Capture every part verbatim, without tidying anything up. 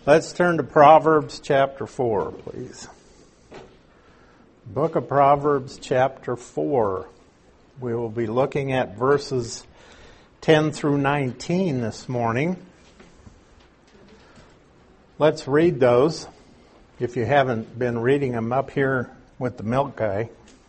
Let's turn to Proverbs chapter four, please. Book of Proverbs chapter four. We will be looking at verses ten through nineteen this morning. Let's read those, if you haven't been reading them up here with the milk guy.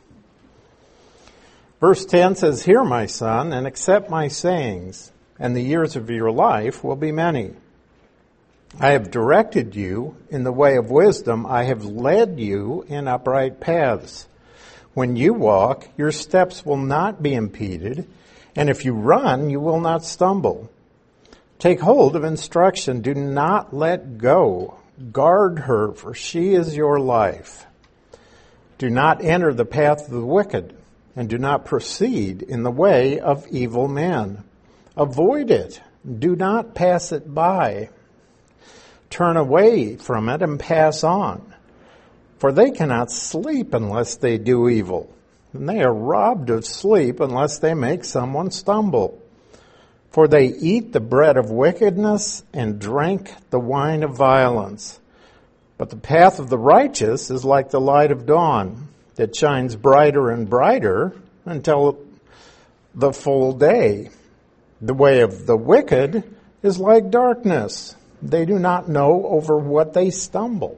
Verse ten says, "Hear, my son, and accept my sayings, and the years of your life will be many. I have directed you in the way of wisdom. I have led you in upright paths. When you walk, your steps will not be impeded, and if you run, you will not stumble. Take hold of instruction. Do not let go. Guard her, for she is your life. Do not enter the path of the wicked, and do not proceed in the way of evil men. Avoid it. Do not pass it by. Turn away from it and pass on. For they cannot sleep unless they do evil, and they are robbed of sleep unless they make someone stumble. For they eat the bread of wickedness and drink the wine of violence. But the path of the righteous is like the light of dawn, that shines brighter and brighter until the full day. The way of the wicked is like darkness. They do not know over what they stumble."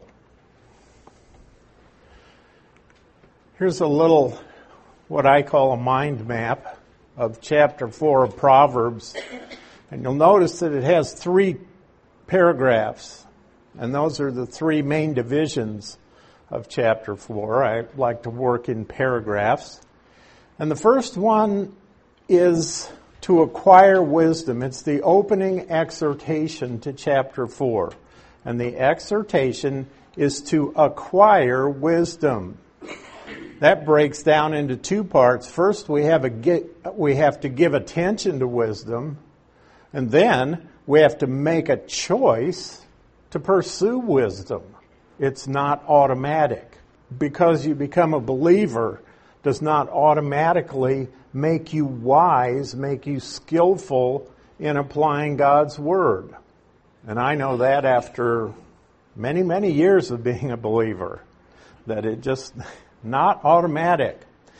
Here's a little, what I call a mind map of chapter four of Proverbs. And you'll notice that it has three paragraphs. And those are the three main divisions of chapter four. I like to work in paragraphs. And the first one is to acquire wisdom. It's the opening exhortation to chapter four. And the exhortation is to acquire wisdom. That breaks down into two parts. First, we have a we have to give attention to wisdom, and then we have to make a choice to pursue wisdom. It's not automatic. Because you become a believer does not automatically make you wise, make you skillful in applying God's Word. And I know that after many, many years of being a believer, that it just not automatic.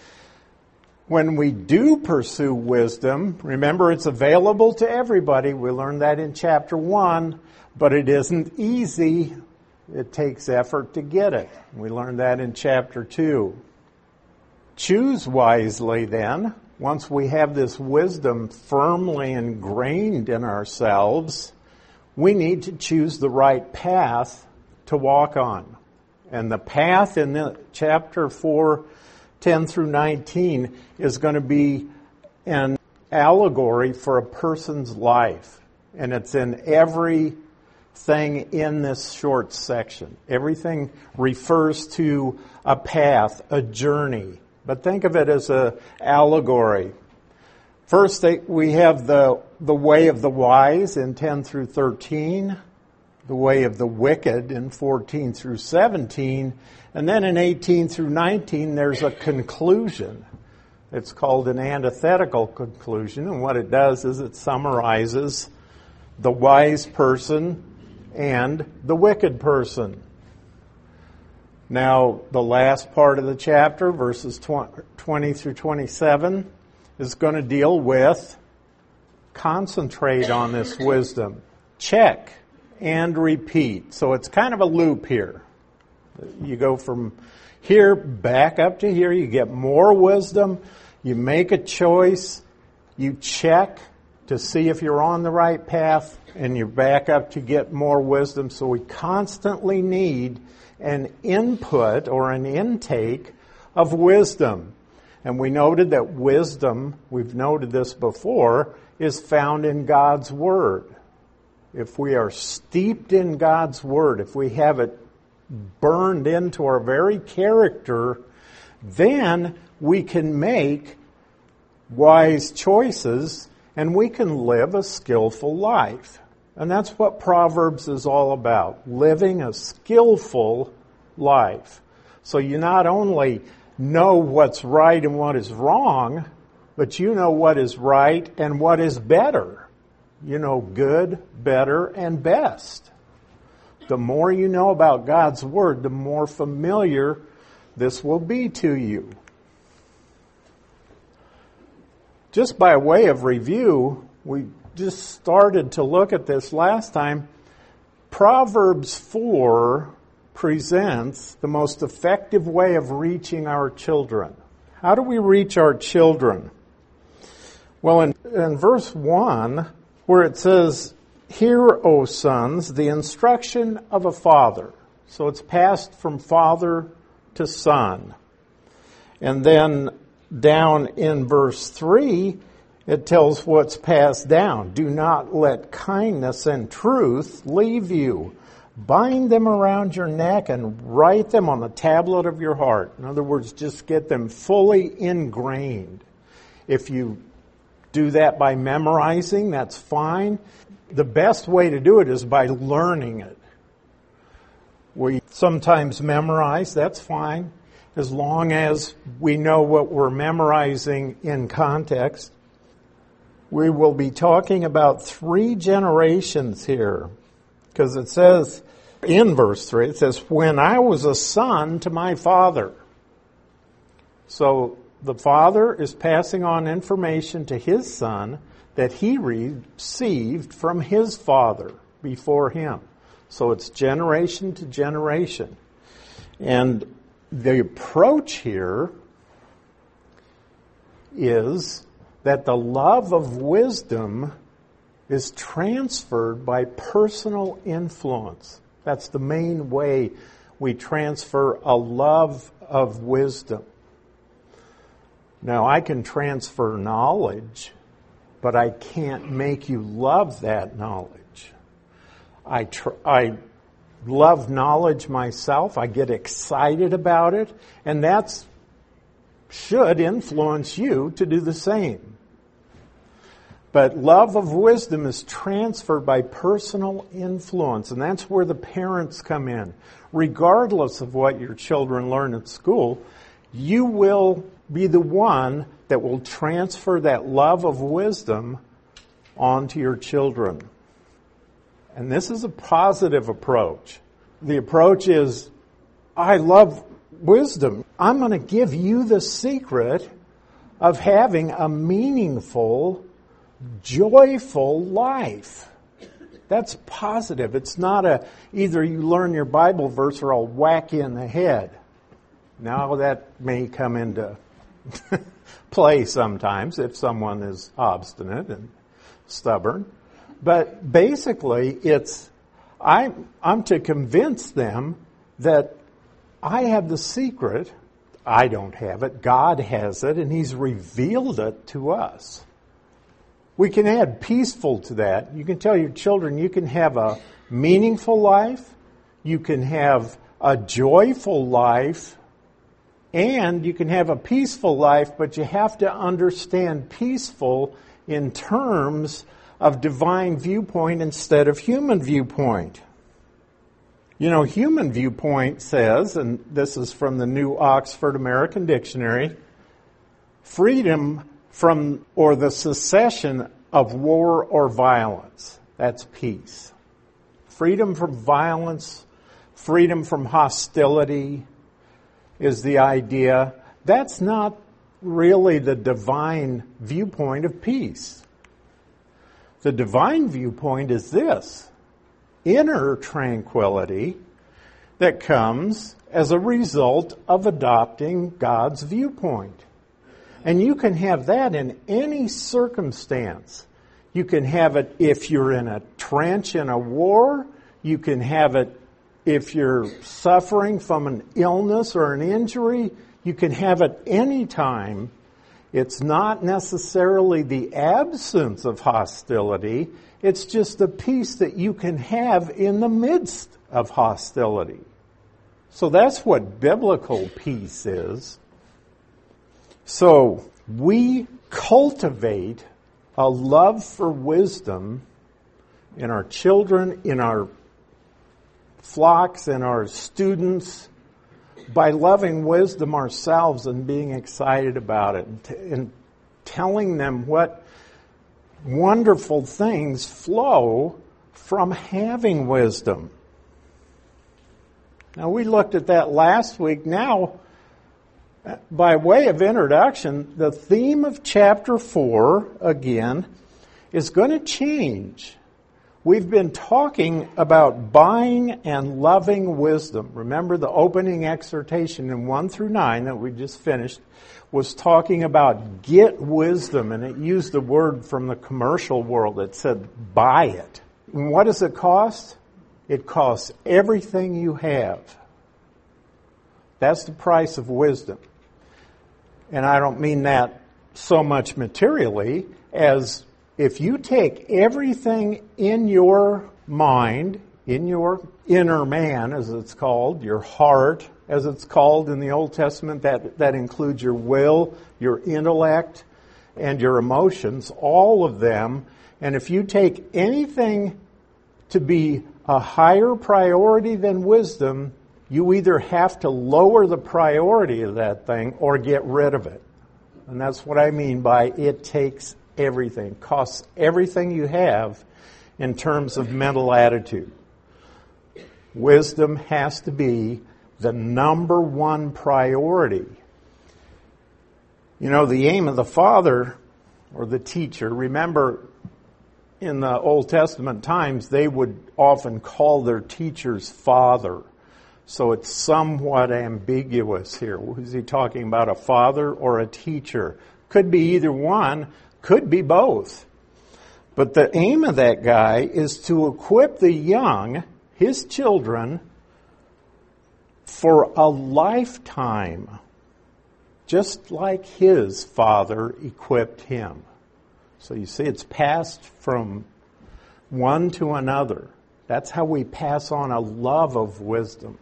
When we do pursue wisdom, remember it's available to everybody. We learned that in chapter one, but it isn't easy. It takes effort to get it. We learned that in chapter two. Choose wisely then. Once we have this wisdom firmly ingrained in ourselves, we need to choose the right path to walk on. And the path in the chapter four, ten through nineteen is going to be an allegory for a person's life. And it's in everything in this short section. Everything refers to a path, a journey. But think of it as an allegory. First, they, we have the, the way of the wise in ten through thirteen, the way of the wicked in fourteen through seventeen, and then in eighteen through nineteen, there's a conclusion. It's called an antithetical conclusion, and what it does is it summarizes the wise person and the wicked person. Now, the last part of the chapter, verses twenty through twenty-seven, is going to deal with concentrate on this wisdom. Check and repeat. So it's kind of a loop here. You go from here back up to here. You get more wisdom. You make a choice. You check to see if you're on the right path. And you're back up to get more wisdom. So we constantly need an input or an intake of wisdom. And we noted that wisdom, we've noted this before, is found in God's Word. If we are steeped in God's Word, if we have it burned into our very character, then we can make wise choices and we can live a skillful life. And that's what Proverbs is all about, living a skillful life. So you not only know what's right and what is wrong, but you know what is right and what is better. You know good, better, and best. The more you know about God's Word, the more familiar this will be to you. Just by way of review, we just started to look at this last time. Proverbs four presents the most effective way of reaching our children. How do we reach our children? Well, in, in verse one, where it says, "Hear, O sons, the instruction of a father." So it's passed from father to son. And then down in verse three, it tells what's passed down. "Do not let kindness and truth leave you. Bind them around your neck and write them on the tablet of your heart." In other words, just get them fully ingrained. If you do that by memorizing, that's fine. The best way to do it is by learning it. We sometimes memorize, that's fine, as long as we know what we're memorizing in context. We will be talking about three generations here, because it says in verse three, it says, "When I was a son to my father." So the father is passing on information to his son that he received from his father before him. So it's generation to generation. And the approach here is that the love of wisdom is transferred by personal influence. That's the main way we transfer a love of wisdom. Now, I can transfer knowledge, but I can't make you love that knowledge. I tr- I love knowledge myself. I get excited about it, and that should influence you to do the same. But love of wisdom is transferred by personal influence, and that's where the parents come in. Regardless of what your children learn at school, you will be the one that will transfer that love of wisdom onto your children. And this is a positive approach. The approach is, I love wisdom. I'm going to give you the secret of having a meaningful, joyful life. That's positive. It's not a, either you learn your Bible verse or I'll whack you in the head. Now that may come into play sometimes if someone is obstinate and stubborn. But basically it's, I'm, I'm to convince them that I have the secret. I don't have it. God has it, and He's revealed it to us. We can add peaceful to that. You can tell your children you can have a meaningful life, you can have a joyful life, and you can have a peaceful life, but you have to understand peaceful in terms of divine viewpoint instead of human viewpoint. You know, human viewpoint says, and this is from the New Oxford American Dictionary, freedom from or the cessation of war or violence. That's peace. Freedom from violence, freedom from hostility is the idea. That's not really the divine viewpoint of peace. The divine viewpoint is this: inner tranquility that comes as a result of adopting God's viewpoint. And you can have that in any circumstance. You can have it if you're in a trench in a war. You can have it if you're suffering from an illness or an injury. You can have it any time. It's not necessarily the absence of hostility. It's just the peace that you can have in the midst of hostility. So that's what biblical peace is. So we cultivate a love for wisdom in our children, in our flocks, in our students, by loving wisdom ourselves and being excited about it, and, t- and telling them what wonderful things flow from having wisdom. Now, we looked at that last week. Now, by way of introduction, the theme of chapter four, again, is going to change. We've been talking about buying and loving wisdom. Remember the opening exhortation in one through nine that we just finished was talking about get wisdom, and it used the word from the commercial world. It said buy it. And what does it cost? It costs everything you have. That's the price of wisdom. And I don't mean that so much materially as if you take everything in your mind, in your inner man, as it's called, your heart, as it's called in the Old Testament, that, that includes your will, your intellect, and your emotions, all of them, and if you take anything to be a higher priority than wisdom, you either have to lower the priority of that thing or get rid of it. And that's what I mean by it takes everything. It costs everything you have in terms of mental attitude. Wisdom has to be the number one priority. You know, the aim of the father or the teacher, remember in the Old Testament times, they would often call their teachers father. So it's somewhat ambiguous here. Is he talking about a father or a teacher? Could be either one, could be both. But the aim of that guy is to equip the young, his children, for a lifetime, just like his father equipped him. So you see, it's passed from one to another. That's how we pass on a love of wisdom.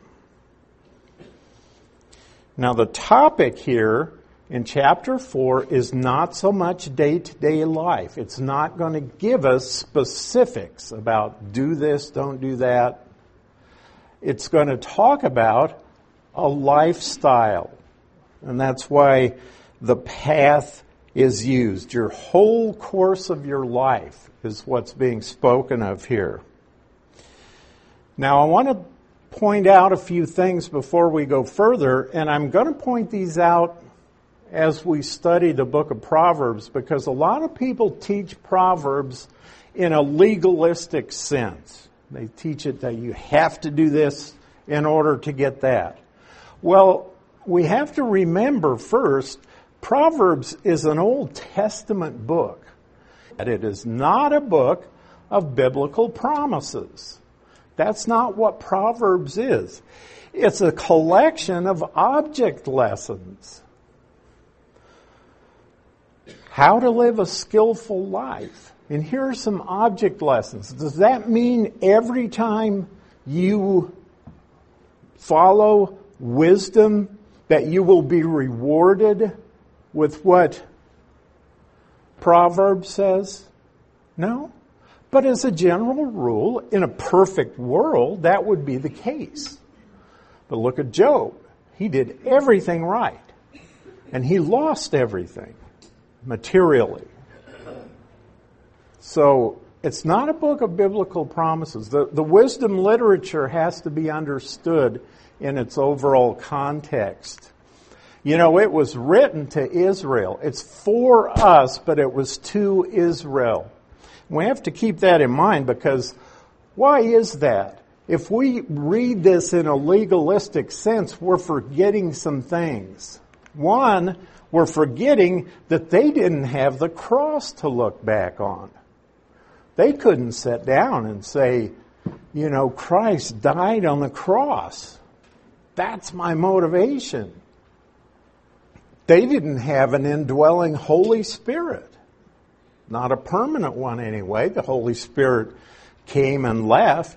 Now the topic here in chapter four is not so much day-to-day life. It's not going to give us specifics about do this, don't do that. It's going to talk about a lifestyle. And that's why the path is used. Your whole course of your life is what's being spoken of here. Now I want to point out a few things before we go further, and I'm going to point these out as we study the book of Proverbs, because a lot of people teach Proverbs in a legalistic sense. They teach it that you have to do this in order to get that. Well, we have to remember first, Proverbs is an Old Testament book. And it is not a book of biblical promises. That's not what Proverbs is. It's a collection of object lessons. How to live a skillful life. And here are some object lessons. Does that mean every time you follow wisdom that you will be rewarded with what Proverbs says? No. But as a general rule, in a perfect world, that would be the case. But look at Job. He did everything right. And he lost everything materially. So it's not a book of biblical promises. The, the wisdom literature has to be understood in its overall context. You know, it was written to Israel. It's for us, but it was to Israel. We have to keep that in mind, because why is that? If we read this in a legalistic sense, we're forgetting some things. One, we're forgetting that they didn't have the cross to look back on. They couldn't sit down and say, you know, Christ died on the cross. That's my motivation. They didn't have an indwelling Holy Spirit. Not a permanent one anyway. The Holy Spirit came and left.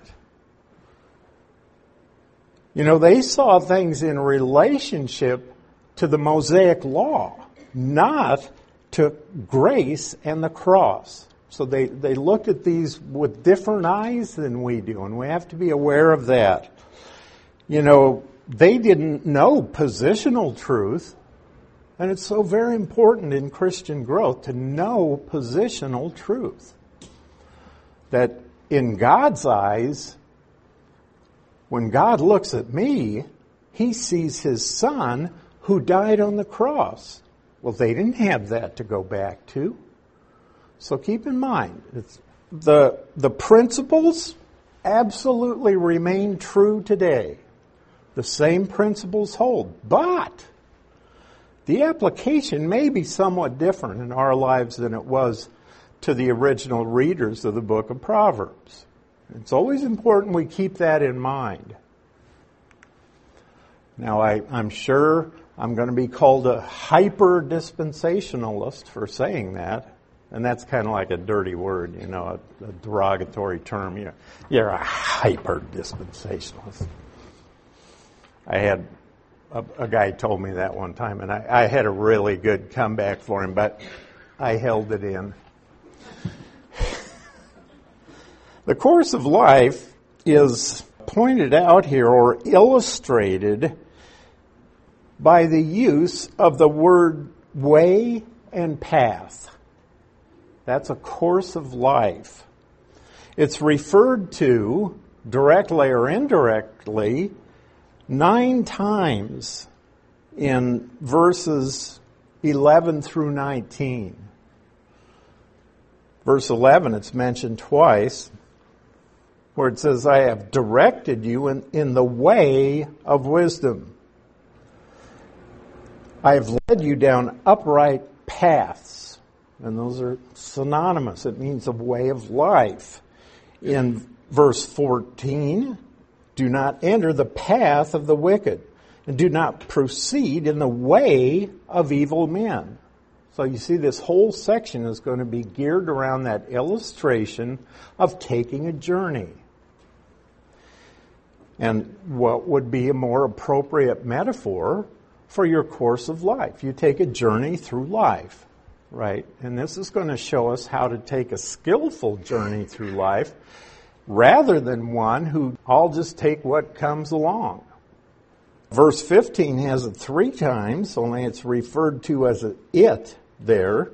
You know, they saw things in relationship to the Mosaic law, not to grace and the cross. So they, they looked at these with different eyes than we do, and we have to be aware of that. You know, they didn't know positional truth. And it's so very important in Christian growth to know positional truth. That in God's eyes, When God looks at me, he sees his son who died on the cross. Well, they didn't have that to go back to. So keep in mind, it's the, the principles absolutely remain true today. The same principles hold. But the application may be somewhat different in our lives than it was to the original readers of the book of Proverbs. It's always important we keep that in mind. Now, I, I'm sure I'm going to be called a hyper-dispensationalist for saying that. And that's kind of like a dirty word, you know, a, a derogatory term. You know, you're a hyper-dispensationalist. I had a, a guy told me that one time, and I, I had a really good comeback for him, but I held it in. The course of life is pointed out here or illustrated by the use of the word way and path. That's a course of life. It's referred to, directly or indirectly, nine times in verses eleven through nineteen. Verse eleven, it's mentioned twice, where it says, I have directed you in, in the way of wisdom. I have led you down upright paths. And those are synonymous. It means a way of life. In verse fourteen, do not enter the path of the wicked, and do not proceed in the way of evil men. So you see, this whole section is going to be geared around that illustration of taking a journey. And what would be a more appropriate metaphor for your course of life? You take a journey through life, right? And this is going to show us how to take a skillful journey through life rather than one who I'll just take what comes along. Verse fifteen has it three times, only it's referred to as a it there.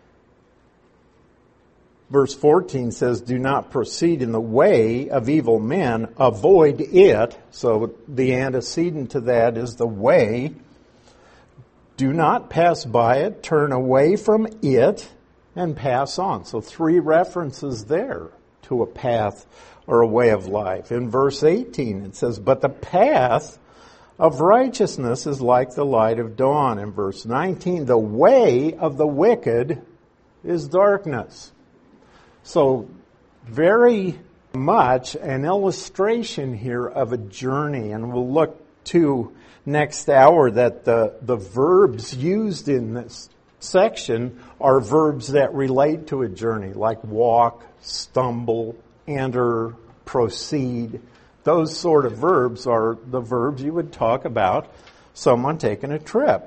Verse fourteen says, do not proceed in the way of evil men, avoid it. So the antecedent to that is the way. Do not pass by it, turn away from it, and pass on. So three references there to a path or a way of life. In verse eighteen it says, but the path of righteousness is like the light of dawn. In verse nineteen, the way of the wicked is darkness. So very much an illustration here of a journey. And we'll look to next hour that the, the verbs used in this section are verbs that relate to a journey, like walk, stumble, enter, proceed. Those sort of verbs are the verbs you would talk about someone taking a trip.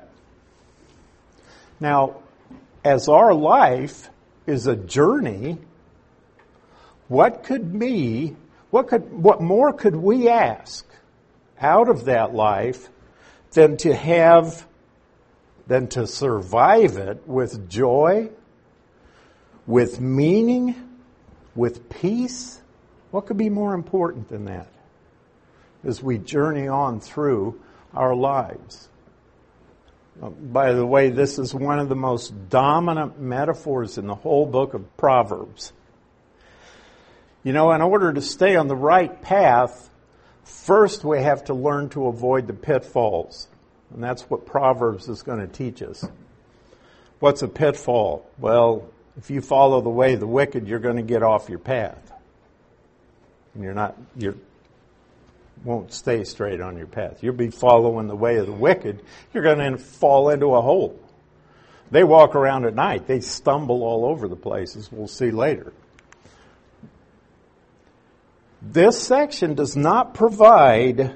Now, as our life is a journey, what could be, what could, what more could we ask out of that life than to have, than to survive it with joy, with meaning, with peace? What could be more important than that as we journey on through our lives? By the way, this is one of the most dominant metaphors in the whole book of Proverbs. You know, in order to stay on the right path, first we have to learn to avoid the pitfalls. And that's what Proverbs is going to teach us. What's a pitfall? Well, if you follow the way of the wicked, you're going to get off your path. And you're not, you won't stay straight on your path. You'll be following the way of the wicked. You're going to fall into a hole. They walk around at night. They stumble all over the place, as we'll see later. This section does not provide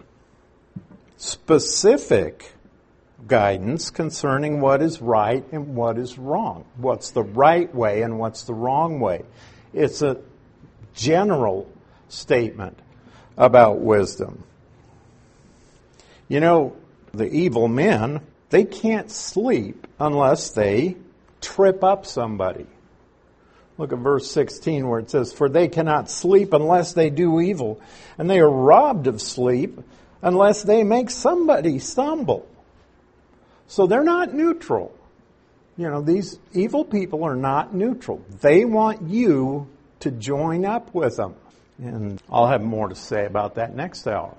specific guidance concerning what is right and what is wrong. What's the right way and what's the wrong way. It's a general statement about wisdom. You know, the evil men, they can't sleep unless they trip up somebody. Look at verse sixteen where it says, "For they cannot sleep unless they do evil, and they are robbed of sleep unless they make somebody stumble." So they're not neutral. You know, these evil people are not neutral. They want you to join up with them. And I'll have more to say about that next hour.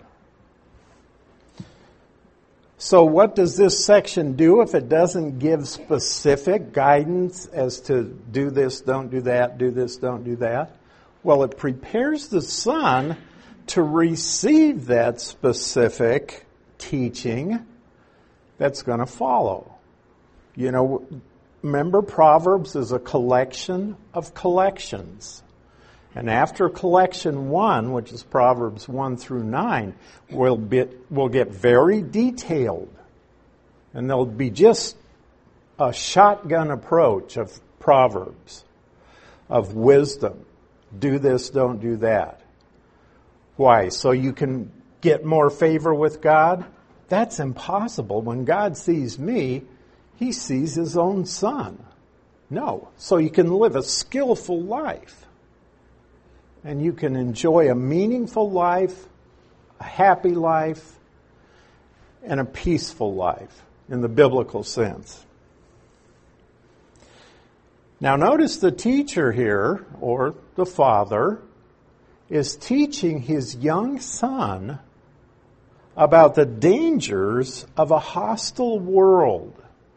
So what does this section do if it doesn't give specific guidance as to do this, don't do that, do this, don't do that? Well, it prepares the son to receive that specific teaching that's going to follow. You know, remember Proverbs is a collection of collections. And after collection one, which is Proverbs one through nine, we'll, be, we'll get very detailed. And there'll be just a shotgun approach of Proverbs, of wisdom. Do this, don't do that. Why? So you can get more favor with God? That's impossible. When God sees me, He sees His own Son. No. So you can live a skillful life. And you can enjoy a meaningful life, a happy life, and a peaceful life in the biblical sense. Now notice the teacher here, or the father, is teaching his young son about the dangers of a hostile world.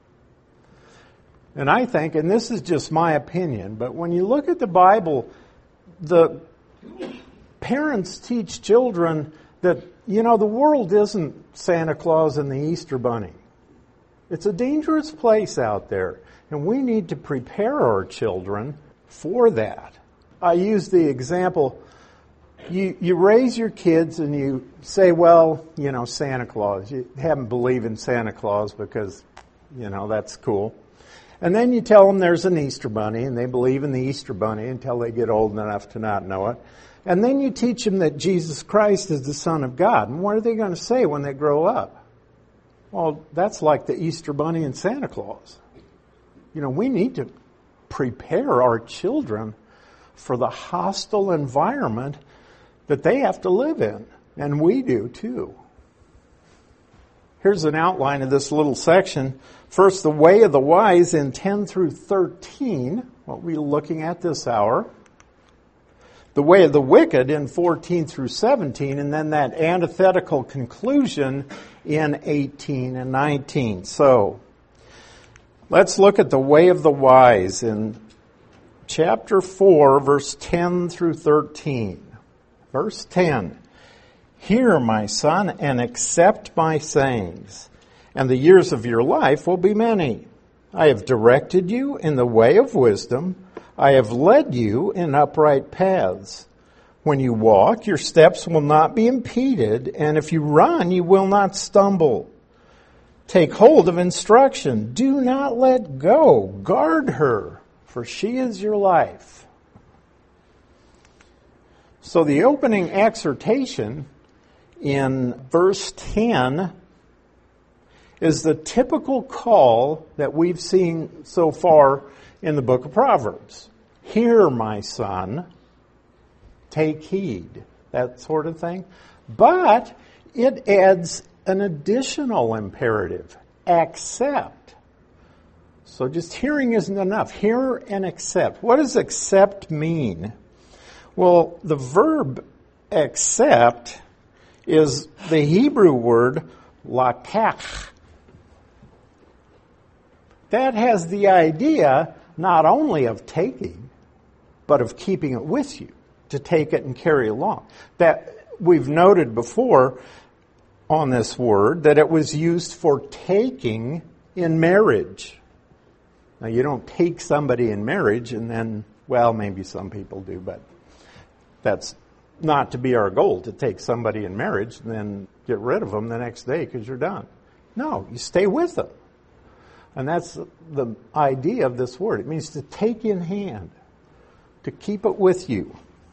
And I think, and this is just my opinion, but when you look at the Bible, the parents teach children that, you know, the world isn't Santa Claus and the Easter Bunny. It's a dangerous place out there, and we need to prepare our children for that. I use the example, you, you raise your kids and you say, well, you know, Santa Claus. You haven't believed in Santa Claus because, you know, that's cool. And then you tell them there's an Easter Bunny, and they believe in the Easter Bunny until they get old enough to not know it. And then you teach them that Jesus Christ is the Son of God. And what are they going to say when they grow up? Well, that's like the Easter Bunny and Santa Claus. You know, we need to prepare our children for the hostile environment that they have to live in. And we do too. Here's an outline of this little section. First, the way of the wise in ten through thirteen, what we're looking at this hour. The way of the wicked in fourteen through seventeen, and then that antithetical conclusion in eighteen and nineteen. So, let's look at the way of the wise in chapter four, verse ten through thirteen. Verse ten. Hear, my son, and accept my sayings, and the years of your life will be many. I have directed you in the way of wisdom. I have led you in upright paths. When you walk, your steps will not be impeded, and if you run, you will not stumble. Take hold of instruction. Do not let go. Guard her, for she is your life. So the opening exhortation in verse ten is the typical call that we've seen so far in the book of Proverbs. Hear, my son, take heed, that sort of thing. But it adds an additional imperative, accept. So just hearing isn't enough. Hear and accept. What does accept mean? Well, the verb accept is the Hebrew word lakach. That has the idea not only of taking, but of keeping it with you, to take it and carry along. That we've noted before on this word that it was used for taking in marriage. Now, you don't take somebody in marriage and then, well, maybe some people do, but that's not to be our goal, to take somebody in marriage and then get rid of them the next day because you're done. No, you stay with them. And that's the idea of this word. It means to take in hand, to keep it with you.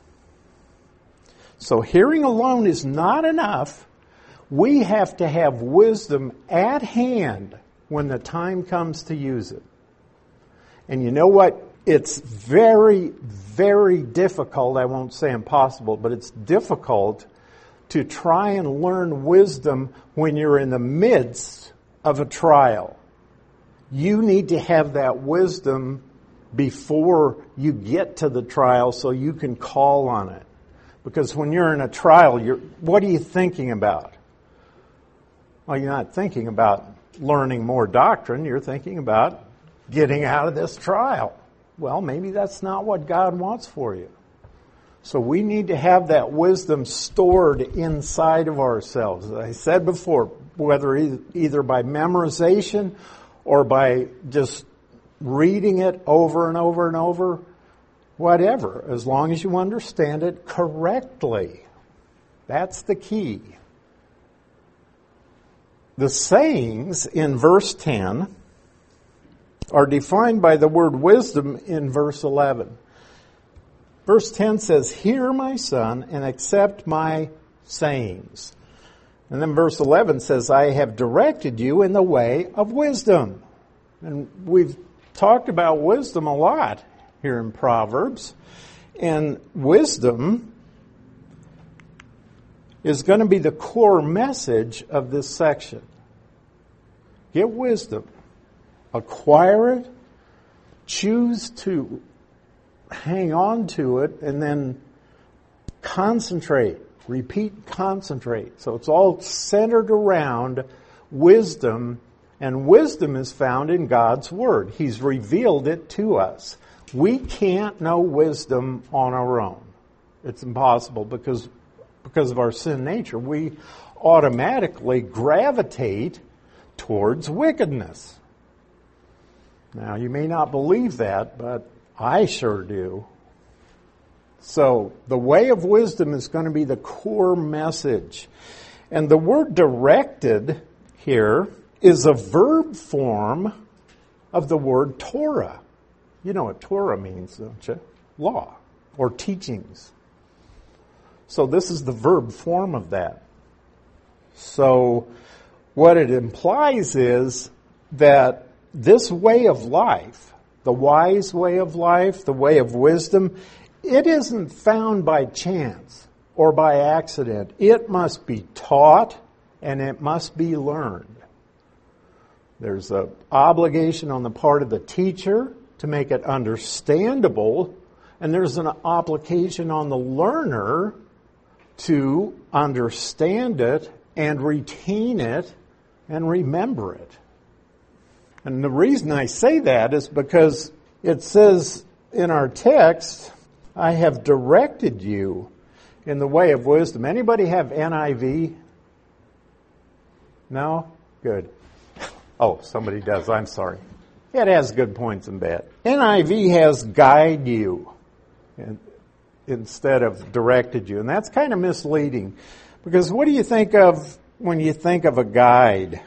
So hearing alone is not enough. We have to have wisdom at hand when the time comes to use it. And you know what it's very, very difficult, I won't say impossible, but it's difficult to try and learn wisdom when you're in the midst of a trial. You need to have that wisdom before you get to the trial so you can call on it. Because when you're in a trial, you're, what are you thinking about? Well, you're not thinking about learning more doctrine. You're thinking about getting out of this trial. Well, maybe that's not what God wants for you. So we need to have that wisdom stored inside of ourselves. As I said before, whether either by memorization or by just reading it over and over and over, whatever, as long as you understand it correctly. That's the key. The sayings in verse ten are defined by the word wisdom in verse eleven. Verse ten says, "Hear, my son, and accept my sayings." And then verse eleven says, "I have directed you in the way of wisdom." And we've talked about wisdom a lot here in Proverbs. And wisdom is going to be the core message of this section. Get wisdom. Acquire it. Choose to hang on to it, and then concentrate. Repeat, concentrate. So it's all centered around wisdom, and wisdom is found in God's Word. He's revealed it to us. We can't know wisdom on our own. It's impossible because, because of our sin nature. We automatically gravitate towards wickedness. Now, you may not believe that, but I sure do. So, the way of wisdom is going to be the core message. And the word directed here is a verb form of the word Torah. You know what Torah means, don't you? Law or teachings. So this is the verb form of that. So what it implies is that this way of life, the wise way of life, the way of wisdom, it isn't found by chance or by accident. It must be taught and it must be learned. There's an obligation on the part of the teacher to make it understandable, and there's an obligation on the learner to understand it and retain it and remember it. And the reason I say that is because it says in our text, "I have directed you in the way of wisdom." Anybody have N I V? No? Good. Oh, somebody does. I'm sorry. It has good points and bad. N I V has guide you instead of directed you. And that's kind of misleading. Because what do you think of when you think of a guide?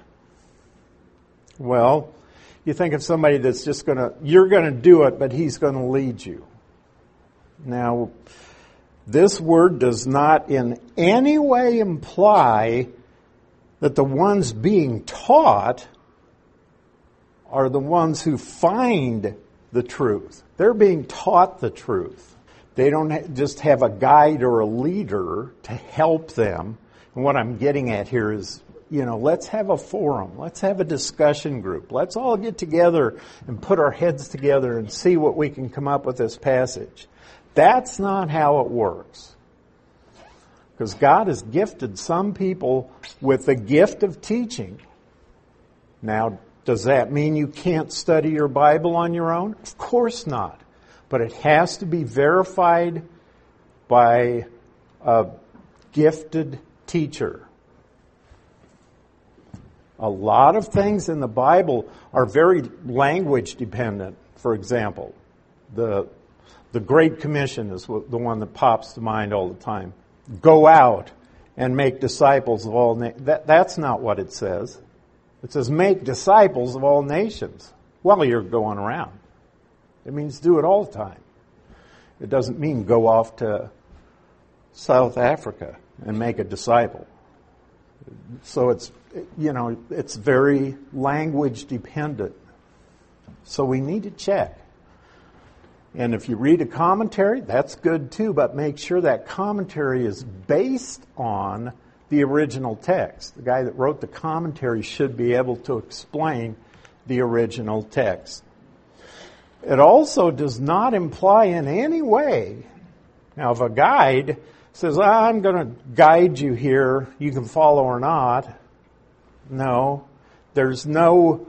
Well, you think of somebody that's just going to, you're going to do it, but he's going to lead you. Now, this word does not in any way imply that the ones being taught are the ones who find the truth. They're being taught the truth. They don't just have a guide or a leader to help them. And what I'm getting at here is, you know, let's have a forum. Let's have a discussion group. Let's all get together and put our heads together and see what we can come up with this passage. That's not how it works. Because God has gifted some people with the gift of teaching. Now, does that mean you can't study your Bible on your own? Of course not. But it has to be verified by a gifted teacher. A lot of things in the Bible are very language dependent. For example, the the Great Commission is the one that pops to mind all the time. Go out and make disciples of all nations. That, that's not what it says. It says make disciples of all nations while you're going around. It means do it all the time. It doesn't mean go off to South Africa and make a disciple. So it's, you know, it's very language dependent. So we need to check. And if you read a commentary, that's good too, but make sure that commentary is based on the original text. The guy that wrote the commentary should be able to explain the original text. It also does not imply in any way, now if a guide says, I'm going to guide you here, you can follow or not. No, there's no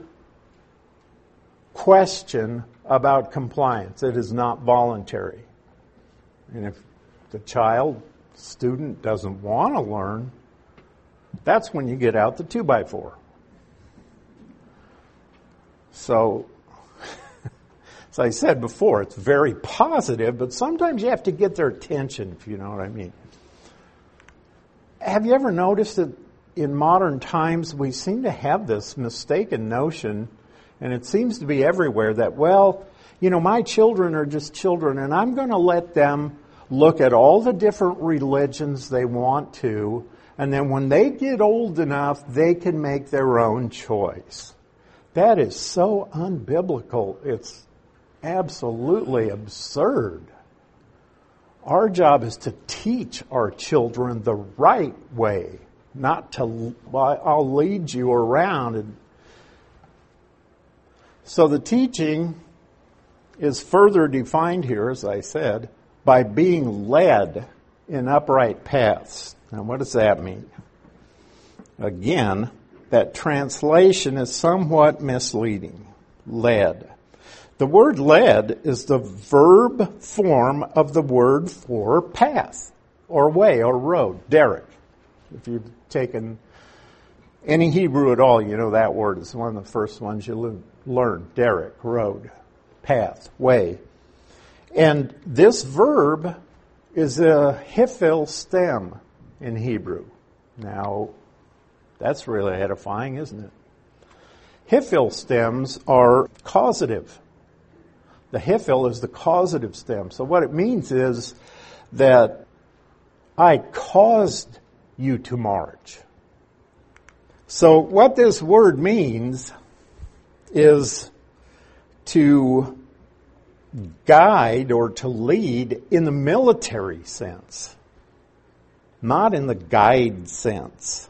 question about compliance. It is not voluntary. And if the child, student doesn't want to learn, that's when you get out the two by four. So, as I said before, it's very positive, but sometimes you have to get their attention, if you know what I mean. Have you ever noticed that in modern times we seem to have this mistaken notion, and it seems to be everywhere, that, well, you know, my children are just children, and I'm going to let them look at all the different religions they want to, and then when they get old enough, they can make their own choice. That is so unbiblical. It's absolutely absurd. Our job is to teach our children the right way, not to, well, I'll lead you around. And so the teaching is further defined here, as I said, by being led in upright paths. Now, what does that mean? Again, that translation is somewhat misleading. Led. The word led is the verb form of the word for path, or way, or road, derek. If you've taken any Hebrew at all, you know that word is one of the first ones you learn. Derek, road, path, way. And this verb is a hifil stem in Hebrew. Now, that's really edifying, isn't it? Hifil stems are causative. The hifil is the causative stem. So what it means is that I caused you to march. So what this word means is to guide or to lead in the military sense, not in the guide sense.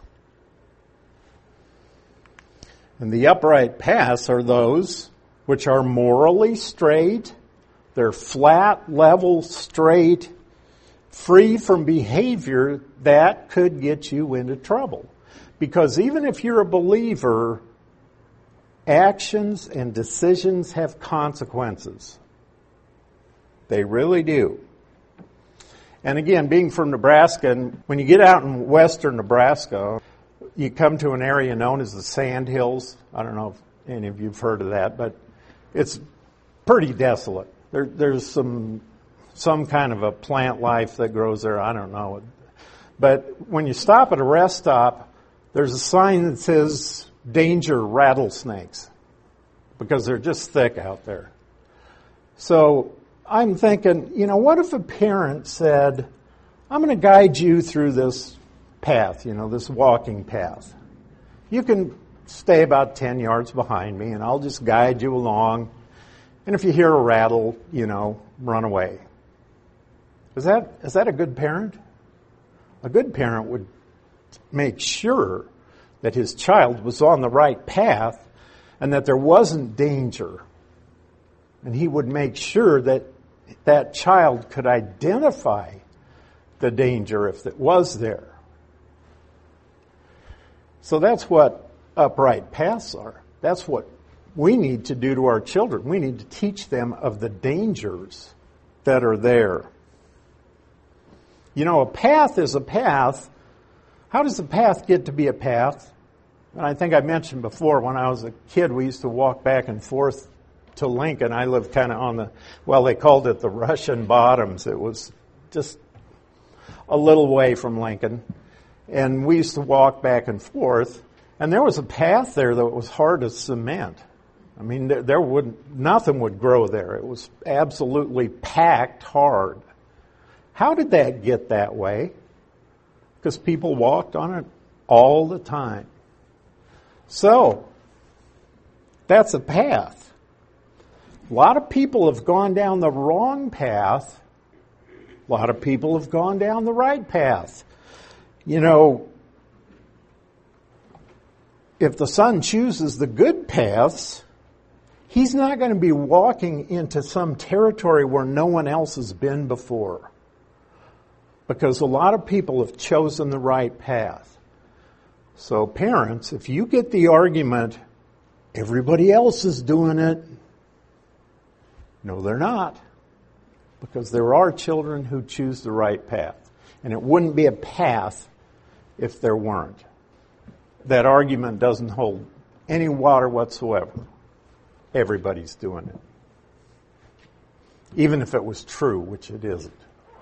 And the upright paths are those which are morally straight, they're flat, level, straight, free from behavior that could get you into trouble. Because even if you're a believer, actions and decisions have consequences. They really do. And again, being from Nebraska, and when you get out in western Nebraska, you come to an area known as the Sand Hills. I don't know if any of you have heard of that, but it's pretty desolate. There, there's some some kind of a plant life that grows there. I don't know. But when you stop at a rest stop, there's a sign that says, danger rattlesnakes, because they're just thick out there. So I'm thinking, you know, what if a parent said, I'm going to guide you through this path, you know, this walking path. You can stay about ten yards behind me, and I'll just guide you along. And if you hear a rattle, you know, run away. Is that is that a good parent? A good parent would make sure that his child was on the right path and that there wasn't danger. And he would make sure that that child could identify the danger if it was there. So that's what upright paths are. That's what we need to do to our children. We need to teach them of the dangers that are there. You know, a path is a path. How does a path get to be a path? And I think I mentioned before, when I was a kid, we used to walk back and forth to Lincoln. I lived kind of on the, well, they called it the Russian Bottoms. It was just a little way from Lincoln. And we used to walk back and forth. And there was a path there that was hard to cement. I mean, there, there would nothing would grow there. It was absolutely packed hard. How did that get that way? Because people walked on it all the time. So, that's a path. A lot of people have gone down the wrong path. A lot of people have gone down the right path. You know, if the son chooses the good paths, he's not going to be walking into some territory where no one else has been before. Because a lot of people have chosen the right path. So parents, if you get the argument, everybody else is doing it, no, they're not. Because there are children who choose the right path. And it wouldn't be a path if there weren't. That argument doesn't hold any water whatsoever. Everybody's doing it. Even if it was true, which it isn't.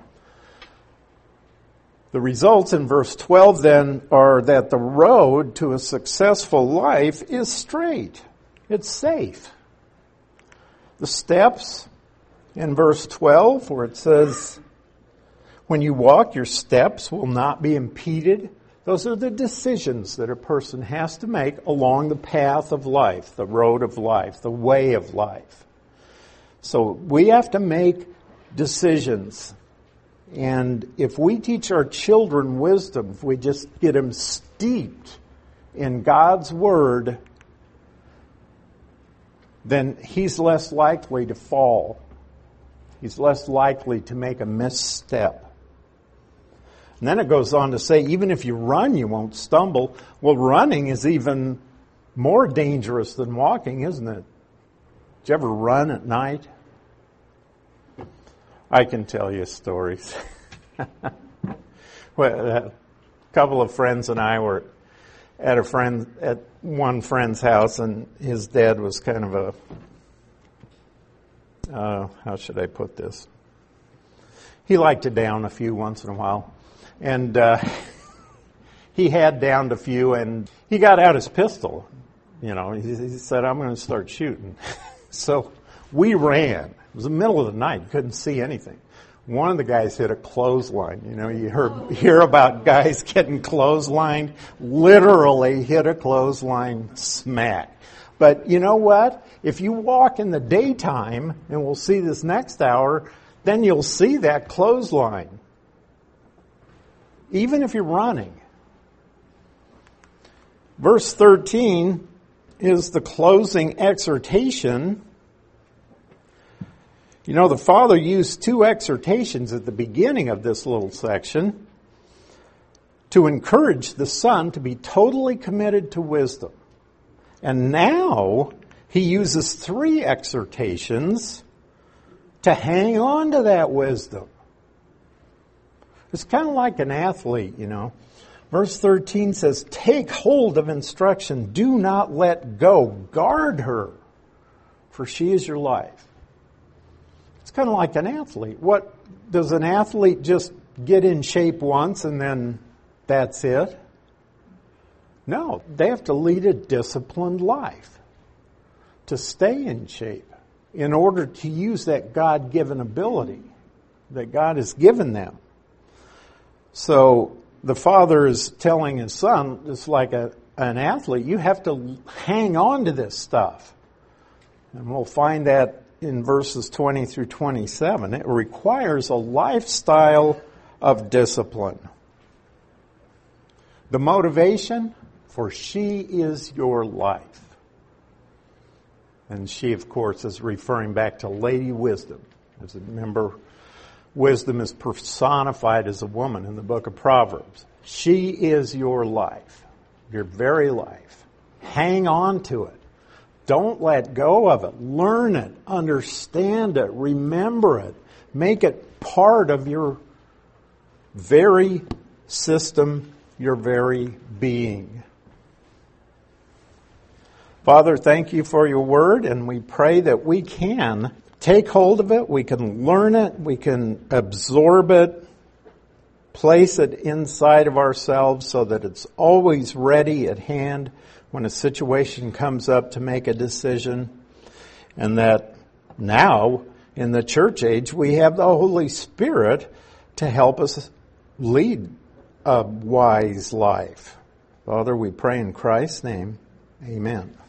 The results in verse twelve then are that the road to a successful life is straight. It's safe. The steps in verse twelve, where it says, when you walk, your steps will not be impeded. Those are the decisions that a person has to make along the path of life, the road of life, the way of life. So we have to make decisions. And if we teach our children wisdom, if we just get them steeped in God's Word, then he's less likely to fall. He's less likely to make a misstep. And then it goes on to say, even if you run, you won't stumble. Well, running is even more dangerous than walking, isn't it? Did you ever run at night? I can tell you stories. Well, a couple of friends and I were at a friend at one friend's house, and his dad was kind of a, uh, how should I put this? He liked to down a few once in a while. And uh, he had downed a few, and he got out his pistol. You know, he, he said, I'm going to start shooting. So we ran. It was the middle of the night. Couldn't see anything. One of the guys hit a clothesline. You know, you heard, hear about guys getting clotheslined. Literally hit a clothesline smack. But you know what? If you walk in the daytime, and we'll see this next hour, then you'll see that clothesline. Even if you're running. Verse thirteen is the closing exhortation. You know, the Father used two exhortations at the beginning of this little section to encourage the Son to be totally committed to wisdom. And now he uses three exhortations to hang on to that wisdom. It's kind of like an athlete, you know. Verse thirteen says, take hold of instruction. Do not let go. Guard her, for she is your life. It's kind of like an athlete. What, does an athlete just get in shape once and then that's it? No, they have to lead a disciplined life to stay in shape in order to use that God-given ability that God has given them. So the Father is telling his Son, it's like a, an athlete, you have to hang on to this stuff. And we'll find that in verses twenty through twenty-seven. It requires a lifestyle of discipline. The motivation, for she is your life. And she, of course, is referring back to Lady Wisdom. As a remember, wisdom is personified as a woman in the book of Proverbs. She is your life, your very life. Hang on to it. Don't let go of it. Learn it. Understand it. Remember it. Make it part of your very system, your very being. Father, thank you for your word, and we pray that we can take hold of it, we can learn it, we can absorb it, place it inside of ourselves so that it's always ready at hand when a situation comes up to make a decision. And that now, in the church age, we have the Holy Spirit to help us lead a wise life. Father, we pray in Christ's name. Amen.